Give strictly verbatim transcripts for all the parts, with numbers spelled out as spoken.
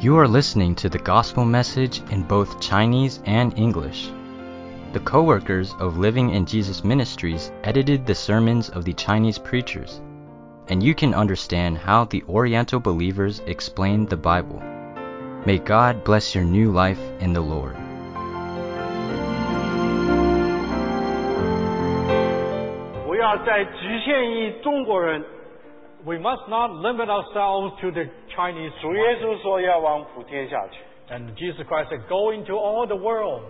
You are listening to the gospel message in both Chinese and English. The co-workers of Living in Jesus Ministries edited the sermons of the Chinese preachers, and you can understand how the Oriental believers explained the Bible. May God bless your new life in the Lord. 不要再局限于中国人。 We must not limit ourselves to the Chinese. 主耶稣说要往普天下去。 And Jesus Christ said, "Go into all the world."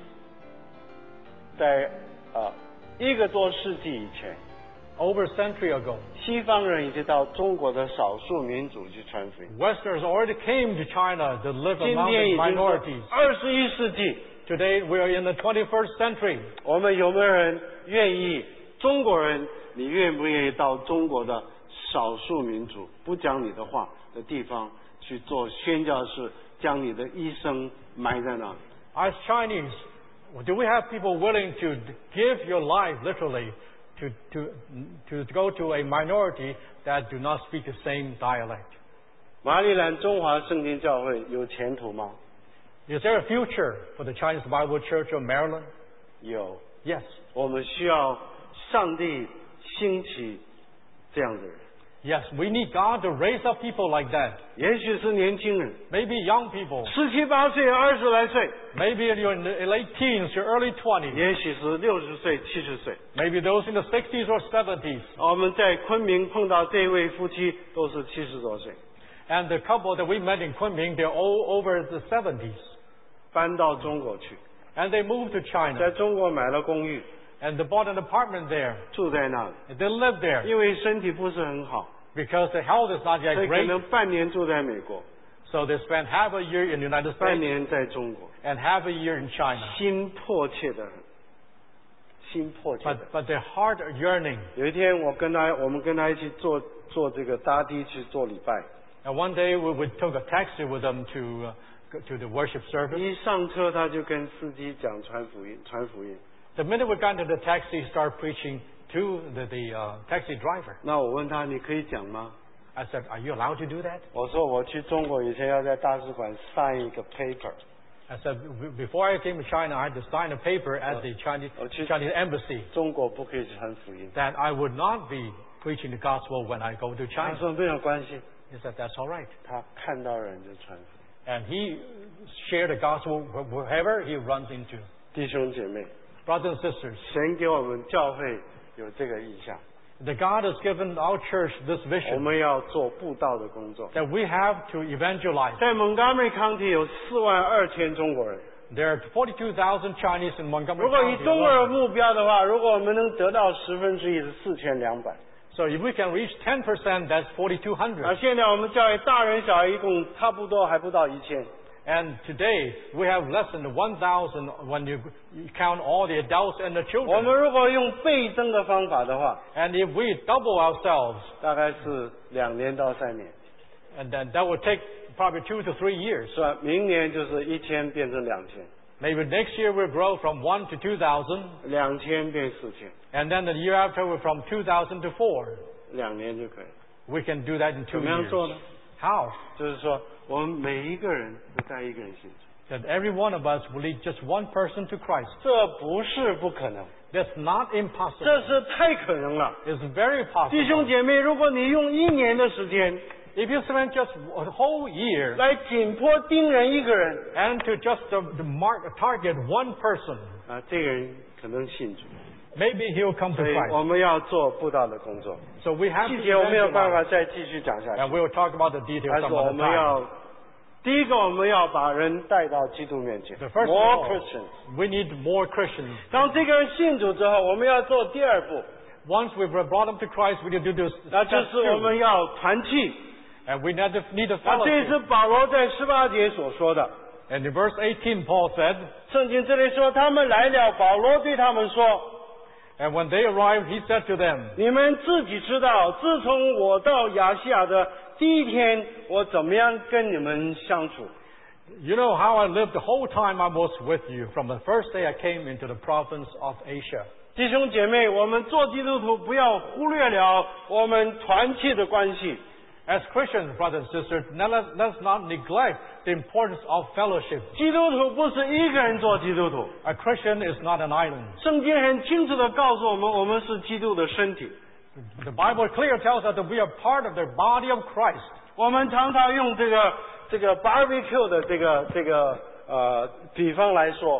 在呃一个多世纪以前 ，over a century ago, 西方人已经到中国的少数民族去传福音。 Westerners already came to China to live 今 among 天 the 已经 minorities. 是二十一世纪， Today we are in the twenty-first century. 我们有没有人愿意？中国人，你愿不愿意到中国的少数民族不讲你的话的地方去做宣教士，将你的一生埋在那里？ As Chinese, do we have people willing to give your life literally to to to go to a minority that do not speak the same dialect? 马里兰中华圣经教会有前途吗？ Is there a future for the Chinese Bible Church of Maryland? 有。 Yes. 我们需要上帝兴起这样的人。 Yes, we need God to raise up people like that. 也许是年轻人， Maybe young people. 十七八岁、二十来岁， Maybe you're in the late teens, your early twenties. 也许是六十岁、七十岁。 Maybe those in the sixties or seventies. 我们在昆明碰到这位夫妻，都是七十多岁， And the couple that we met in Kunming, they're all over the seventies. 搬到中国去， And they moved to 在 China. 中国买了公寓， And they bought an apartment there. 住在那里。 And they live there. 因为身体不是很好， Because the health is not 所 yet 以可 great. 能半年住在美国， So they spent half a year in the United 半 States 年在中国， and half a year in China. 心迫切的很，心迫切 But, 的。 but their heart are yearning. 有一天，我跟他，我们跟他一起坐坐这个搭的去做礼拜。 And one day we, we took a taxi with them to, uh, go to the worship service. 一上车，他就跟司机讲传福音，传福音。 The minute we got into the taxi, he started preaching to the, the uh, taxi driver. 那我问他，你可以讲吗？ I said, "Are you allowed to do that?" 我说我去中国以前要在大使馆 sign 一个 paper。 I said, "B- Before I came to China, I had to sign a paper at the Chinese, Okay. Chinese embassy 中国不可以传福音。 that I would not be preaching the gospel when I go to 他 China." 说没有关系， He said, "That's all right." 他看到人就传福音。 And he shared the gospel wh- wherever he runs into. 弟兄姐妹， Brothers and sisters, 神给我们教会有这个意向， the God has given our church this 我 vision 们要做布道的工作。 that we have to evangelize. 在蒙哥梅 County 有四万二千中国人。 There are forty-two thousand Chinese in Montgomery 如果以 County 中国人 alone. 目标的话，如果我们能得到十分之一是四千两百。 So if we can reach ten percent, that's forty-two 而 hundred. 现在我们教会大人小孩一共差不多还不到一千。 And today, we have less than one thousand when you, you count all the adults and the 我 children. 们如果用倍增的方法的话， And if we double ourselves, 大概是两年到三年， and then that would take probably two to three years. 是吧？明年就是一千变成两千， Maybe next year we'll grow from one to two thousand, 两千变四千， and then the year after we're from two thousand to four. 两年就可以。 We can do that in two 怎么样 years. 做呢？ How? 就是说，我们每一个人都带一个人信主， That every one of us will lead just one person to Christ. 这不是不可能， That's not impossible. 这是太可能了。 It's very 弟兄 possible. 姐妹，如果你用一年的时间 If you spend just a whole year 来紧迫盯人一个人， and to just uh, to mark, target one person, 啊，这个人可能信主。 maybe he'll come to 所以 Christ. 我们要做布道的工作。 So we have 细 to 节我没有办 evangelize. 法再继续讲下 And 去， we will talk about the details 但是 some 我 other 们 time. 要第一个我们要把人带到基督面前 The first of ，more all, Christians。 we need more Christians. 当这个人信主之后，我们要做第二步， Once we've brought them to Christ, we need to do 那 step 就是我 two. 们要团契。 And we need to, need a 那这是 fellowship. 保罗在十八节所说的。 And in verse eighteen, Paul said, 圣经这里说，他们来了，保罗对他们说 and when they arrived, he said to them,：“ 你们自己知道，自从我到亚细亚的第一天，我怎么样跟你们相处。” You know how I lived the whole time I was with you, from the first day I came into the province of Asia. 弟兄姐妹，我们做基督徒不要忽略了我们团契的关系。 As Christians, brothers and sisters, now let's, let's not neglect the importance of fellowship. 基督徒不是一个人做基督徒， A Christian is not an island. 圣经很清楚地告诉我们，我们是基督的身体。 The Bible clearly tells us that we are part of the body of Christ. 我们常常用这个这个 barbecue 的这个这个呃比方来说，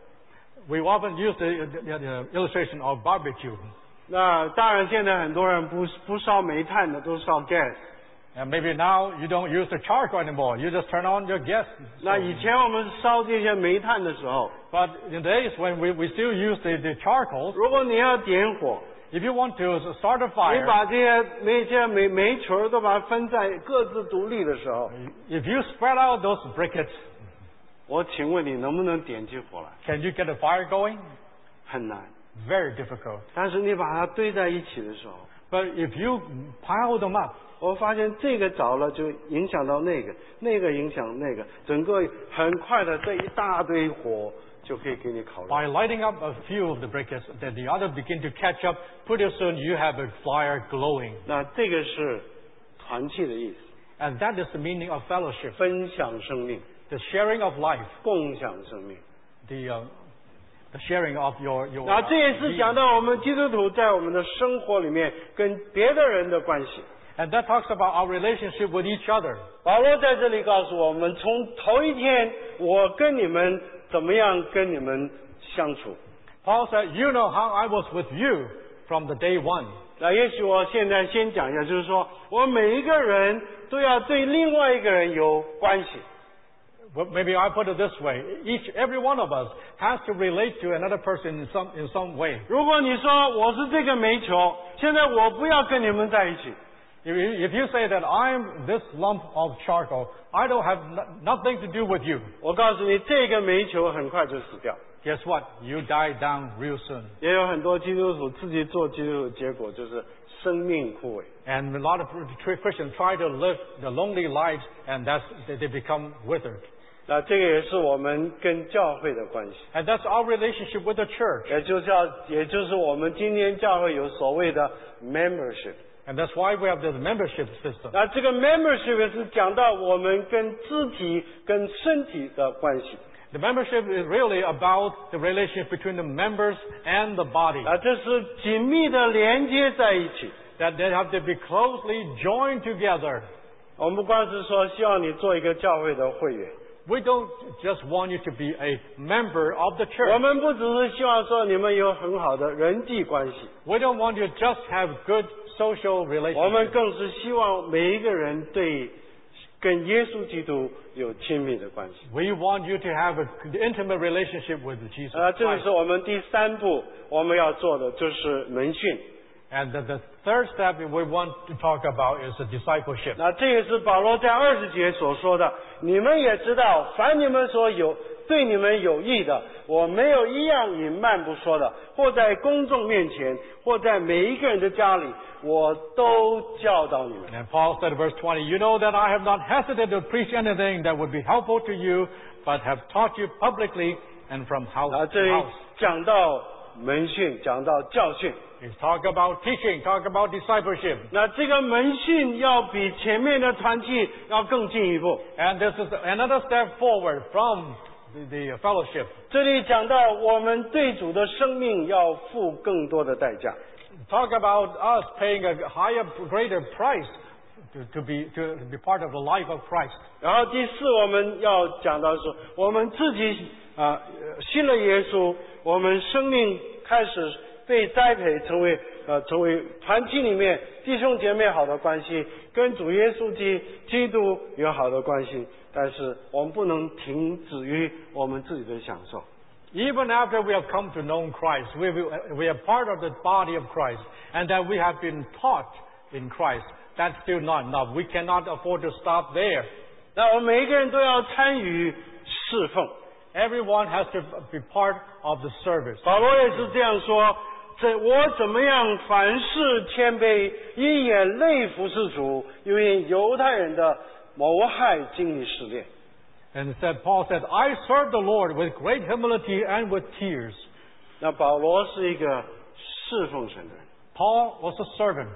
We often use the, the, the illustration of barbecue. 那当然现在很多人不不烧煤炭的，都烧 gas。 And maybe now you don't use the charcoal anymore. You just turn on your gas. 那以前我们烧这些煤炭的时候， But in the days when we, we still use the, the charcoal, 如果你要点火， if you want to start a 你 fire, 把这些煤这些煤煤球儿都把它分在各自独立的时候， if you spread out those briquettes, 我请问你能不能点起火来？ can you get a fire going? 很难。 Very difficult. 但是你把它堆在一起的时候， But if you pile them up, 我发现这个着了就影响到那个，那个影响那个，整个很快的这一大堆火就可以给你烤 by 了。 lighting up a few of the briquettes, then the other begin to catch up. Pretty soon you have a fire glowing. 那这个是团契的意思， And that is the meaning of fellowship. 分享生命， The sharing of life. 共享生命。 The, uh, the sharing of your... your 那 uh, 这也是 being. 讲到我们基督徒在我们的生活里面跟别的人的关系。 And that talks about our relationship with each other. 保罗在这里告诉我们，从头一天我跟你们怎么样跟你们相处。 Paul said, you know how I was with you from the day one. 那也许我现在先讲一下，就是说我每一个人都要对另外一个人有关系。 Well, maybe I put it this way. Each, every one of us has to relate to another person in some, in some way. 如果你说我是这个煤球，现在我不要跟你们在一起， If you, if you say that I'm this lump of charcoal, I don't have no, nothing to do with you. 我告诉你，这个煤球很快就死掉。 Guess what? You die down real soon. 也有很多基督徒自己做基督徒，结果就是生命枯萎。 And a lot of Christians try to live the lonely lives, and that's, they they become withered. 那这个也是我们跟教会的关系， And that's our relationship with the church. 也就是要，也就是我们今天教会有所谓的 membership。 And that's why we have this membership system. 那这个 membership 是讲到我们跟肢体、跟身体的关系。 The membership is really about the relationship between the members and the body. 啊，这是紧密的连接在一起。 That they have to be closely joined together. 我们不光是说希望你做一个教会的会员， We don't just want you to be a member of the 我 church. 们不只是希望说你们有很好的人际关系， We don't want you to just have good social 我们 relationships. 更是希望每一个人对跟耶稣基督有亲密的关系。 We want you to have an intimate relationship with Jesus 啊，这个 Christ. 是我们第三步我们要做的，就是门训。 And the, the third step we want to talk about is the discipleship. 那这也是保罗在二十节所说的，你们也知道，凡你们所有对你们有益的，我没有一样隐瞒不说的，或在公众面前，或在每一个人的家里，我都教导你们。 And Paul said in verse twenty, you know that I have not hesitated to preach anything that would be helpful to you, but have taught you publicly and from house 啊， to 这里 house. 讲到门训，讲到教训。 He's talk about teaching, talk about discipleship. 那这个门训要比前面的团契要更进一步。 And this is another step forward from the, the fellowship. 这里讲到我们对主的生命要付更多的代价。 Talk about us paying a higher, greater price to, to be to be part of the life of Christ. 然后第四，我们要讲到说，我们自己啊、呃信了耶稣，我们生命开始被栽培，成为呃成为团体里面弟兄姐妹好的关系，跟主耶稣基基督有好的关系。但是我们不能停止于我们自己的享受。 Even after we have come to know Christ, we, we, we are part of the body of Christ, and that we have been taught in Christ. That's still not enough. We cannot afford to stop there. 那我们每一个人都要参与侍奉。 Everyone has to be part of the service. 保罗也是这样说：这我怎么样凡事谦卑，以眼泪服侍主，因为犹太人的谋害经历试炼。 And it said, Paul said, I serve the Lord with great humility and with tears. 那保罗是一个侍奉神的人， Paul was a servant.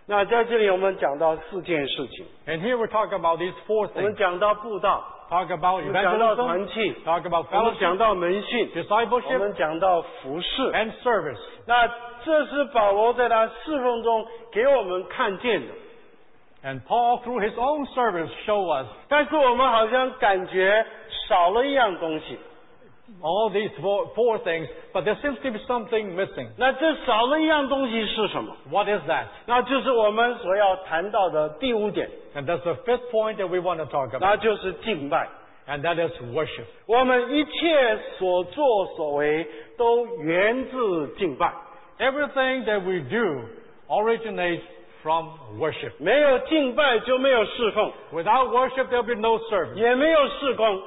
那在这里我们讲到四件事情， And here we talk about these four 我们 things. 讲到布道， Talk about 我们讲到团 evangelism, 契， talk about 我们讲 fellowship, 到门训，我 discipleship, 们讲到服侍。 and service. 那这是保罗在他侍奉中给我们看见的， And Paul, through his own service, show us 但是我们好像感觉少了一样东西。 all these four, four things, but there seems to be something missing. 那这少了一样东西是什么？ What is that? 那就是我们所要谈到的第五点， And that's the fifth point that we want to talk about, 那就是敬拜。 and that is worship. 我们一切所作所为都源自敬拜， Everything that we do originates from worship. 没有敬拜就没有侍奉， Without worship, there'll be no service. 也没有事工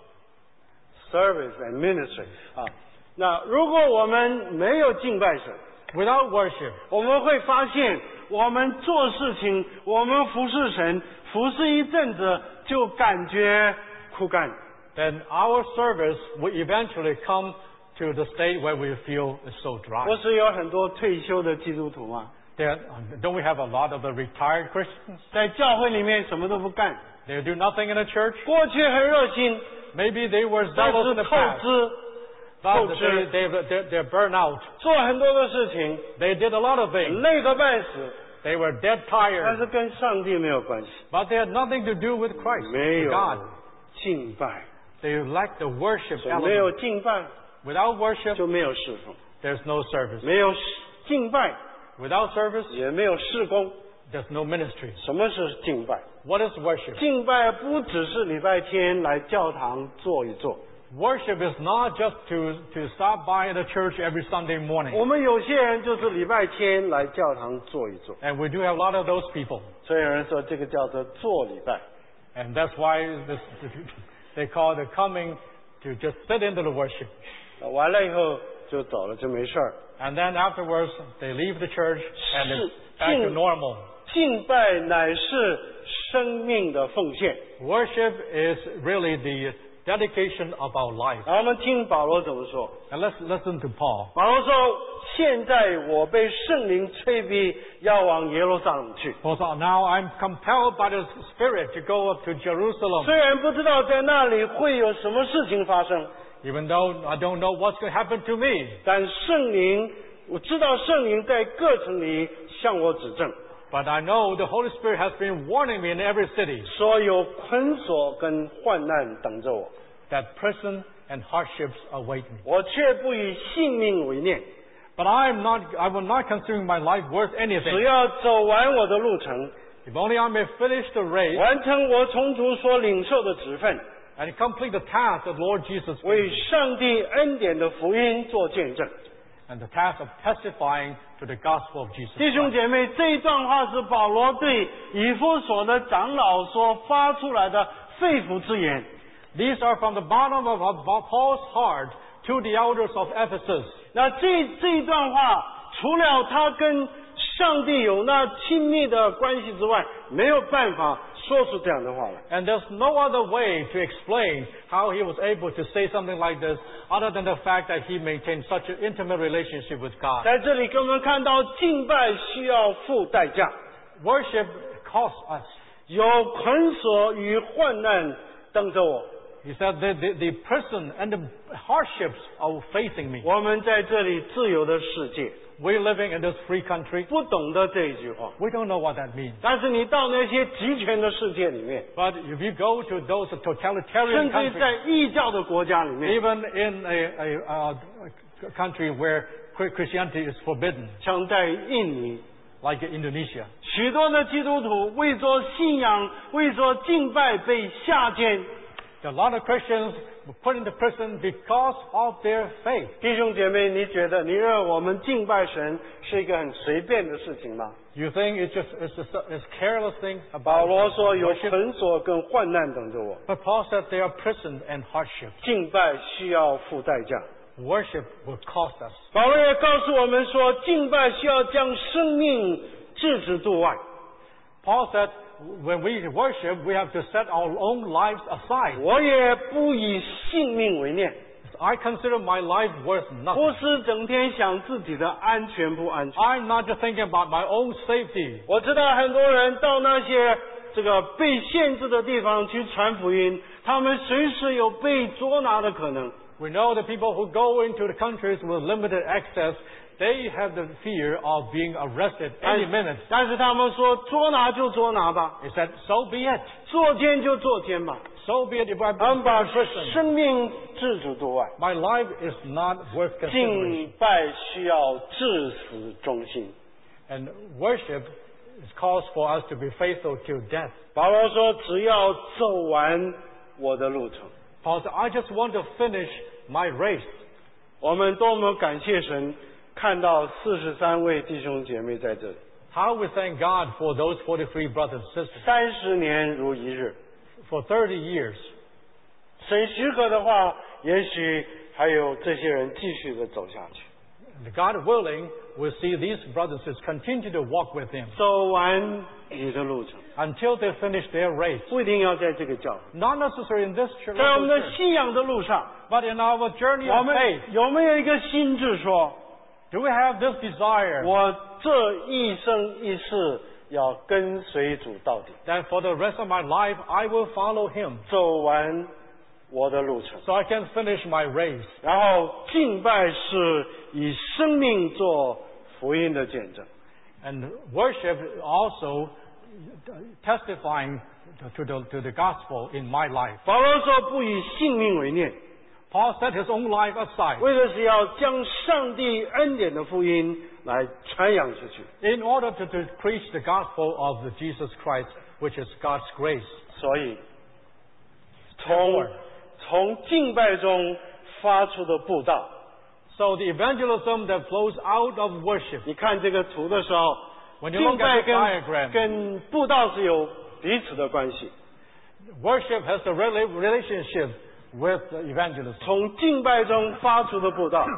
，service and ministry 啊。那如果我们没有敬拜神， Without worship, 我们会发现，我们做事情，我们服侍神，服侍一阵子就感觉枯干。 then our service will eventually come to the state where we feel is so dry. 不是有很多退休的基督徒吗？ There, don't we have a lot of the retired Christians? 在教会里面什么都不干， They do nothing in the church. 过去很热心， Maybe they were 但 zealous 是 in the 透 past, 支， but 透 they, 支， they've, they're, they're burned out. 做很多的事情， They did a lot of things. 累个半死， They were dead 但 tired, 是跟上帝没有关系， but they had nothing to do with Christ, 没 with 有 God. 敬拜， They lack the worship 没有 element. 敬拜 Without worship, 就没有侍奉， there's no service. 没有敬拜 Without service, 也没有事工。 there's no ministry. 什么是敬拜？ What is worship? 敬拜不只是礼拜天来教堂坐一坐， Worship is not just to, to stop by the church every Sunday morning. 我们有些人就是礼拜天来教堂坐一坐， And we do have a lot of those people. 所以有人说这个叫做做礼拜。 And that's why this, they call the coming to just sit into the worship. 完了以后就走了，就没事儿。 And then afterwards, they leave the church and it's back to 敬 normal. 敬拜乃是生命的奉献。 Worship is really the dedication of our life. 然后我们听保罗怎么说。 And let's listen to Paul. 保罗说：“现在我被圣灵催逼，要往耶路撒冷去。 Paul said, now I'm compelled by the Spirit to go up to Jerusalem. 虽然不知道在那里会有什么事情发生， Even though I don't know what's going to happen to me. 但圣灵，我知道圣灵在各城里向我指证， But I know the Holy Spirit has been warning me in every city 说有捆锁跟患难等着我， that prison and hardships await me. 我却不以性命为念， But I am not, I will not consider my life worth 只 anything. 要走完我的路程， If only I may finish the race 完成我从主所领受的职分， and complete the task that Lord Jesus gave 为 me, 上帝恩典的福音做见证。 and the task of testifying to the gospel of Jesus 弟兄 Christ. 姐妹，这一段话是保罗对以弗所的长老所发出来的肺腑之言。 These are from the bottom of of Paul's heart to the elders of Ephesus. 那这这一段话，除了他跟上帝有那亲密的关系之外，没有办法说出这样的话来。 And there's no other way to explain how he was able to say something like this other than the fact that he maintained such an intimate relationship with God. 在这里，给我们看到敬拜需要付代价， Worship costs us. 有捆锁与患难等着我。 He said the, the, the prison and the hardships are facing me. 我们在这里自由的世界， We're living in this free country. 不懂得这一句话。 We don't know what that means. 但是你到那些集权的世界里面， But if you go to those 甚 totalitarian 至在 countries, 异教的国家里面， even in a, a, uh, a country where Christianity is forbidden, 像在印尼， like Indonesia, 许多的基督徒为着信仰、为着敬拜被下监。 a lot of Christians were put into prison because of their faith. 弟兄姐妹，你觉得你认为我们敬拜神是一个很随便的事情吗？ You think it's just it's just a it's careless thing 保 about 罗说有 worship? 捆锁跟患难等着我， But Paul said there are prison and hardship. 敬拜需要付代价。 Worship will cost us. 保罗也告诉我们说，敬拜需要将生命置之度外。 Paul said when we worship, we have to set our own lives aside. 我也不以性命为念， I consider my life worth 不 nothing. 是整天想自己的安全不安全。 I'm not just thinking about my own safety. 我知道很多人到那些这个被限制的地方去传福音，他们随时有被捉拿的可能。 We know the people who go into the countries with limited access, they have the fear of being arrested 但 any minute. 但是他们说捉拿就捉拿吧， He said, so be it. 坐监就坐监吧， So be it if I'm 他们把 in prison. 生命置之度外。 My life is not worth consideration. 敬拜需要至死忠心。 And worship is calls for us to be faithful till death. 保罗说：“只要走完我的路程。” Paul said, I just want to finish my race. 我们多么感谢神，看到四十三位弟兄姐妹在这里， How we thank God for those forty-three brothers and sisters. 三十年如一日。 For thirty years. 神许可的话，也许还有这些人继续的走下去， God willing, we'll see these brothers and sisters continue to walk with Him 走完你的路程， until they finish their race. 不一定要在这个教会， Not necessarily in this church, 在我们的信仰的路上， but in our journey 我 of 们 faith. 有没有一个心智说， Do we have this desire 我这一生一世要跟随主到底， that for the rest of my life I will follow Him 走完我的路程？ so I can finish my race? 然后敬拜是以生命做福音的见证。 And worship also testifying to the, to the gospel in my life. 保罗说不以性命为念， Paul set his own life aside 为的是要将上帝恩典的福音来传扬出去。 in order to, to preach the gospel of the Jesus Christ, which is God's grace. 所以，从从敬拜中发出的布道， So the evangelism that flows out of worship. 你看这个图的时候， When you 敬 look 拜 at the 跟 diagram, 跟布道是有彼此的关系。 worship has a rela- relationship with evangelism. 从敬拜中发出的布道，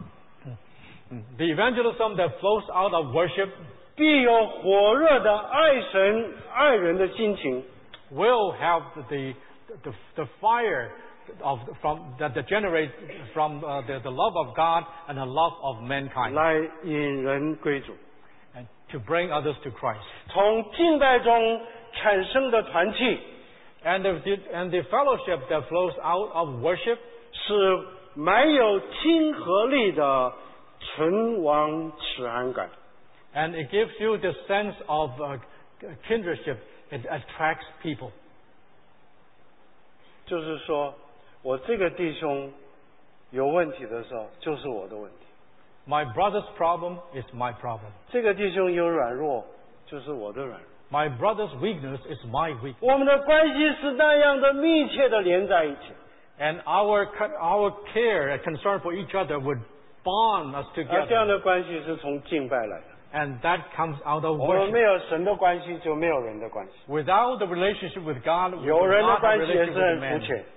The evangelism that flows out of worship 必有火热的爱神爱人的心情， will have the, the, the fire of, from, that generates from uh, the, the love of God and the love of mankind 来引人归主。 and to bring others to Christ. 从敬拜中产生的团契， And the, and the fellowship that flows out of worship 是蛮有亲和力的唇亡齿寒感。 and it gives you the sense of uh, kindredship. It attracts people. 就是说，我这个弟兄有问题的时候，就是我的问题； My brother's problem is my problem. 这个弟兄有软弱，就是我的软弱。 My brother's weakness is my weakness. 我们的关系是那样的密切的连在一起。 And our, our care and concern for each other would bond us 而这样 together. 的关系是从敬拜来的。 And that comes out of 我们 worship. 没有神的关系，就没有人的关系。 Without the relationship with God, we 有 will 人的 not have 关 a 系也 relationship 是 with 很 man. 肤浅。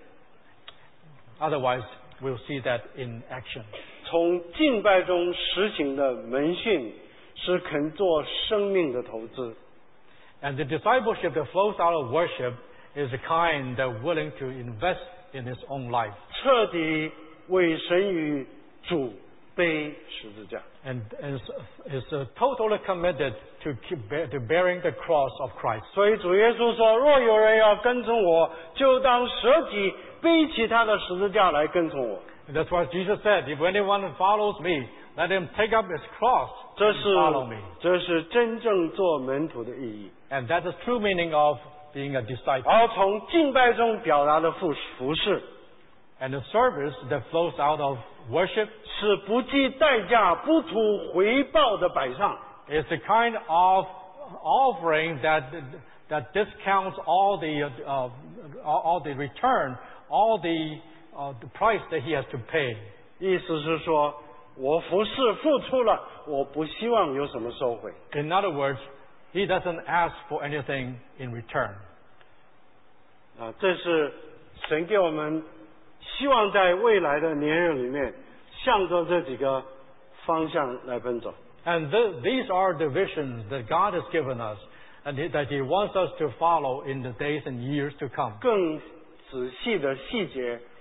Otherwise, we'll see that in action. 从敬拜中实行的门训，是肯做生命的投资。 And the discipleship that flows out of worship is the kind that are willing to invest in his own life 彻底为神与主背十字架。 and is, is uh, totally committed to, keep bear, to bearing the cross of Christ. 所以主耶稣说：“若有人要跟从我，就当舍己，背起他的十字架来跟从我。 And that's what Jesus said. If anyone follows me, let him take up his cross ” 这 and 是 follow me. 这是真正做门徒的意义。 And that's the true meaning of being a disciple. 而从敬拜中表达的服服饰， And the service that flows out of worship 是不计代价、不图回报的摆上。 is the kind of offering that that discounts all the uh, all the return, all the uh, the price that he has to pay. 意思是说，我服侍付出了，我不希望有什么收回。 In other words, he doesn't ask for anything in return. 啊，这是神给我们希望在未来的年日里面，向着这几个方向来奔走。 And th- these are the visions that God has given us, and he, that He wants us to follow in the days and years to come. 更仔细的细节，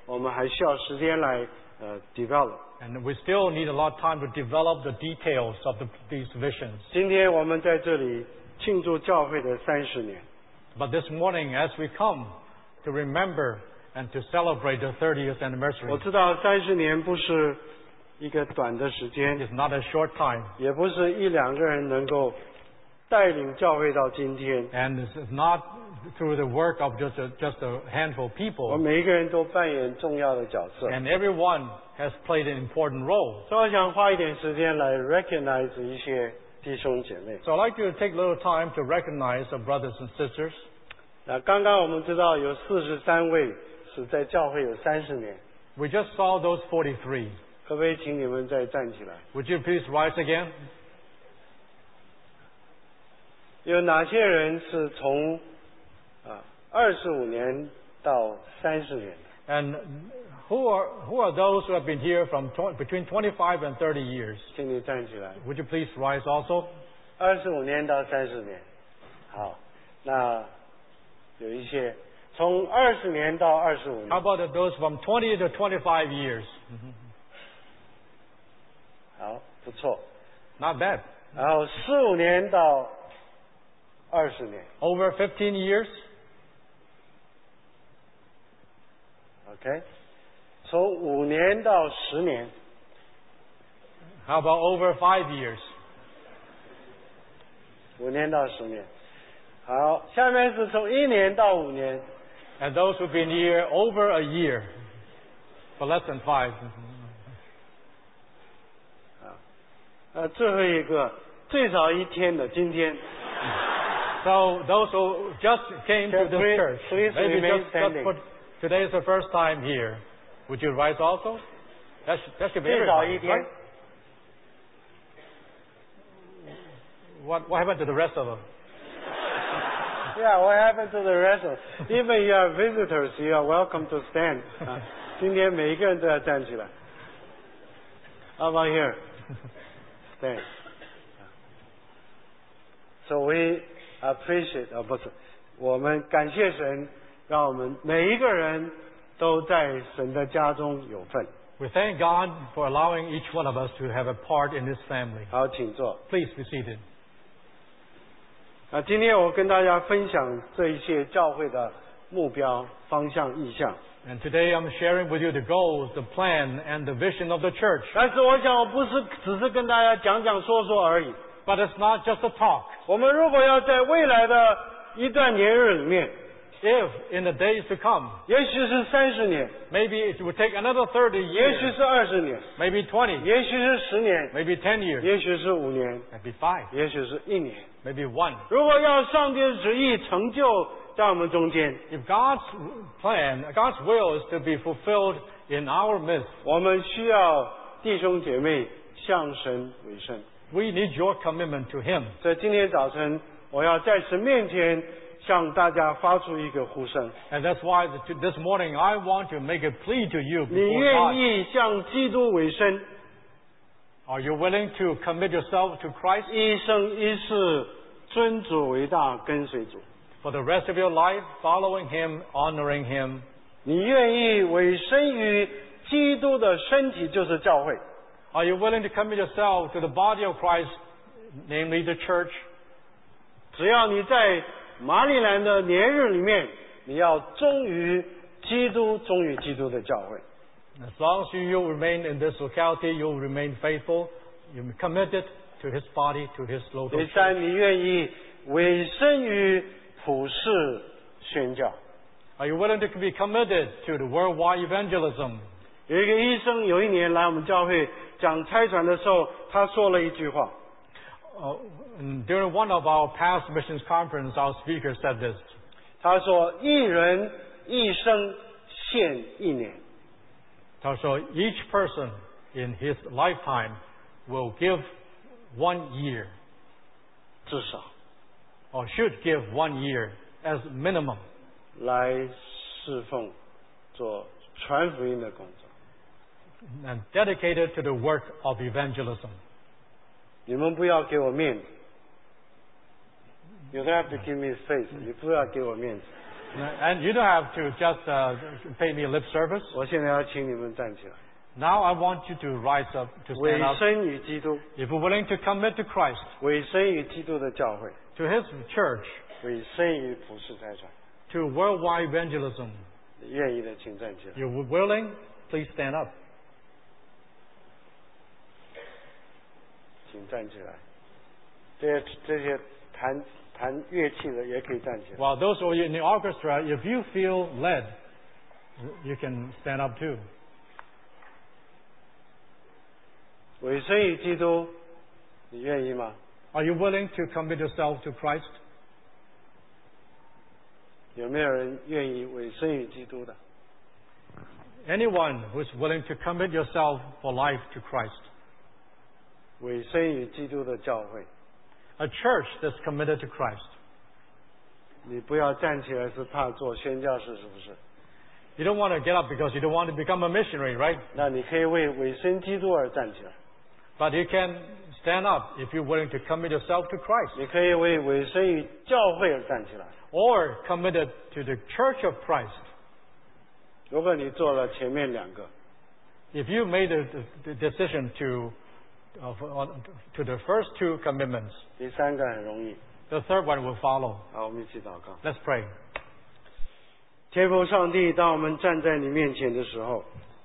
我们还需要时间来呃 develop。 And we still need a lot of time to develop the details of the, these visions. 今天我们在这里庆祝教会的三十年。 But this morning, as we come to remember and to celebrate the thirtieth 我 anniversary, 知道三十年不是一个短的时间， it's not a short time. 也不是一两个人能够带领教会到今天。 And this is not through the work of just a, just a handful of 我 people. 们每一个人都扮演重要的角色。 And everyone has played an important role. 所以我想花一点时间来 recognize 一些弟兄姐妹。 So I'd like to take a little time to recognize our brothers and sisters. 那刚刚我们知道有四十三位是在教会有三十年， We just saw those forty-three. 可不可以请你们再站起来？ Would you please rise again? 有哪些人是从啊二十五年到三十年的？ And who are, who are those who have been here from tw- between twenty-five and thirty years? 请你站起来。 Would you please rise also? 二十五年到三十年，好，那有一些从二十年到二十五 How 年， about those from twenty to twenty-five years? 好，不错。 Not bad. 然后十五年到二十年 Over fifteen years? ，OK，从五年到十年， How about over five years? 五年到十年。好，下面是从一年到五年， And those who've been here over a year, for less than five. 呃，最后一个最少一天的，今天 So those who just came to this Please- church, please maybe remain just, just standing. for today is the first time here. Would you rise also? That should, that should be 最少 everybody, 一天 right?。What, what happened to the rest of them? Yeah, what happened to the rest of? Even you are visitors, you are welcome to stand. 啊，今天每一个人都要站起来。How about here? Stand. So we appreciate, 啊，不是，我们感谢神，让我们每一个人都在神的家中有份。 We thank God for allowing each one of us to have a part in this family. 好，请坐。 Please be seated. 啊，今天我跟大家分享这一些教会的目标、方向、意向。 And today I'm sharing with you the goals, the plan, and the vision of the church. 但是我想，我不是只是跟大家讲讲说说而已。 But it's not just a talk. 我们如果要在未来的一段年日里面， If in the days to come, 也许是三十年， maybe it would take another thirty 也许 years, 是二十年， maybe twenty, 也许是十年， maybe ten years, 也许是五年， maybe five, 也许是一年。 maybe one. 如果要上帝的旨意成就在我们中间， If God's plan, God's will is to be fulfilled in our midst, 我们需要弟兄姐妹向神委身。 we need your commitment to Him. 所以今天早晨，我要在神面前向大家发出一个呼声： And that's why th- this morning I want to make a plea to you 你 before 愿 God. 意向基督委身， Are you willing to commit yourself to Christ 一生一世尊主为大，跟随主？ for the rest of your life, following Him, honoring Him? 你愿意委身于基督的身体，就是教会？ Are you willing to commit yourself to the body of Christ, namely the church? 只要你在马里兰的年日里面，你要忠于基督，忠于基督的教会。 As long as you remain in this locality, you'll remain faithful. You're committed to His body, to His 第 local church. 三，你愿意委身于普世宣教。 Are you willing to be committed to the worldwide evangelism? 有一个医生有一年来我们教会讲差传的时候，他说了一句话， Uh, and during one of our past missions conference, our speaker said this. 他说：“一人一生献一年。 So each person in his lifetime will give one year, ” 至少 or should give one year as minimum, 来侍奉做传福音的工作。 and dedicated to the work of evangelism. 你们不要给我面子。You don't have to give me face， 你不要给我面子。 And you don't have to just uh, pay me lip service. 我现在要请你们站起来， Now I want you to rise up, to 委 stand up. 身于基督， If you're willing to commit to Christ, 委身于基督的教会， to His church, 委身于普世财产， to worldwide evangelism, 愿意的请站起来。 you're willing, please stand up. 请站起来。这些这些弹弹乐器的也可以站起来。 While those of you in the orchestra, if you feel led, you can stand up too. 委身于基督，你愿意吗？ Are you willing to commit yourself to Christ? 有没有人愿意委身于基督的？ Anyone who's willing to commit yourself for life to Christ. 委身于基督的教会， A church that's committed to Christ. 你不要站起来是怕做宣教士，是不是？ You don't want to get up because you don't want to become a missionary, right? 那你可以为委身基督而站起来， But you can stand up if you're willing to commit yourself to Christ. 你可以为委身于教会而站起来。 Or committed to the church of Christ. 如果你做了前面两个， If you made the, the, the decision to, of, on, to the first two commitments, 第三个很容易。 the third one will follow. 好，我们一起祷告。 Let's pray. 天父上帝，当我们站在你面前的时候，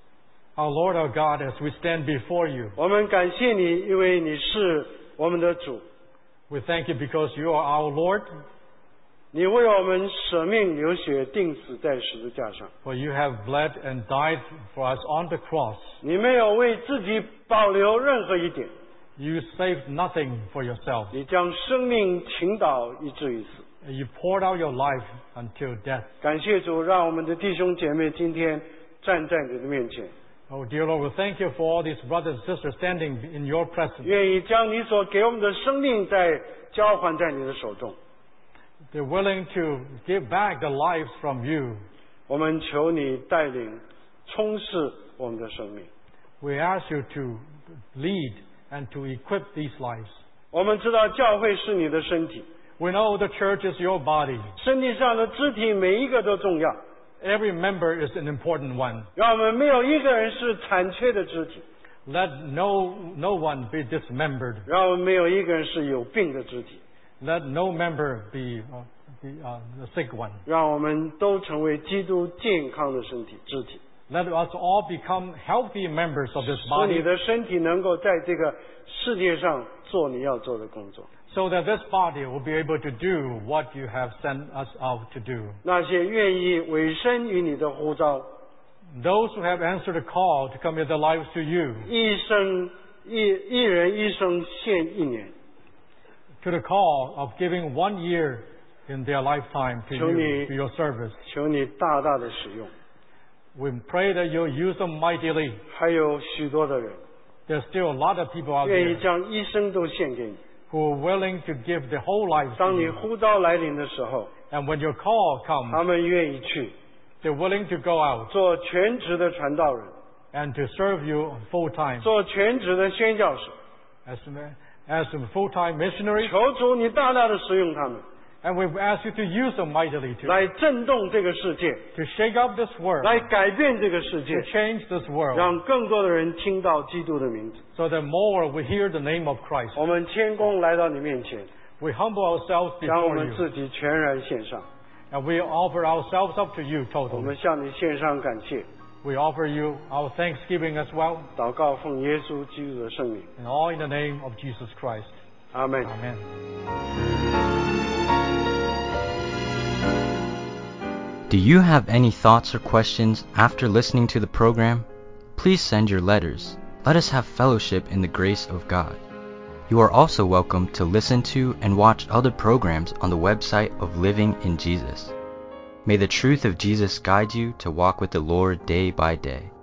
Our Lord, our God, as we stand before you, 我们感谢你，因为你是我们的主， we thank you because you are our Lord, 你为我们舍命流血，钉死在十字架上。 for you have bled and died for us on the cross. 你没有为自己保留任何一点， You saved nothing for yourself. 你将生命倾倒以至于死。 You poured out your life until death. 感谢主，让我们的弟兄姐妹今天站在你的面前， Oh, dear Lord, we thank you for all these brothers and sisters standing in your presence. 愿意将你所给我们的生命再交还在你的手中。 They're willing to give back the lives from you. 我们求你带领充实我们的生命。 We ask you to lead and to equip these lives. 我们知道教会是你的身体， We know the church is your body. 身体上的肢体每一个都重要， Every member is an important one. 让我们没有一个人是残缺的肢体， Let no, no one be dismembered. 让我们没有一个人是有病的肢体， Let no member be, uh, be uh, the sick one. 让我们都成为基督健康的身体肢体， Let us all become healthy members of this 使你 body 的身体能够在这个世界上做你要做的工作。 so that this body will be able to do what you have sent us out to do. 那些愿意委身于你的呼召， Those who have answered the call to commit their lives to you, 一生一一人一生献一年， to the call of giving one year in their lifetime to 求 you, 你 to your service. 求你大大的使用。 We pray that you'll use them mightily. 还有许多的人 There's still a lot of people out 愿意 there 将一生都献给你。 who are willing to give their whole lives to 当你 you. 呼召来临的时候， And when your call 他 comes, 们愿意去 they're willing to go out 做全职的传道人， and to serve you full time 做全职的宣教士。 as, as a full time missionary. 求主你大大的使用他们， And we ask you to use them mightily to, 来震动这个世界， to shake up this world, 来改变这个世 to 界， change this world, 让更多的人听到基督的名字。 so that more will hear the name of Christ. 我们谦恭来到你面前， We humble ourselves 将我 before 们 you, 自己全然献上。 and we offer ourselves up to you 我 totally. 们向你献上感谢， We offer you our thanksgiving as well, 祷告奉耶稣基督的圣名， and all in the name of Jesus Christ. 阿门。 Amen. Do you have any thoughts or questions after listening to the program? Please send your letters. Let us have fellowship in the grace of God. You are also welcome to listen to and watch other programs on the website of Living in Jesus. May the truth of Jesus guide you to walk with the Lord day by day.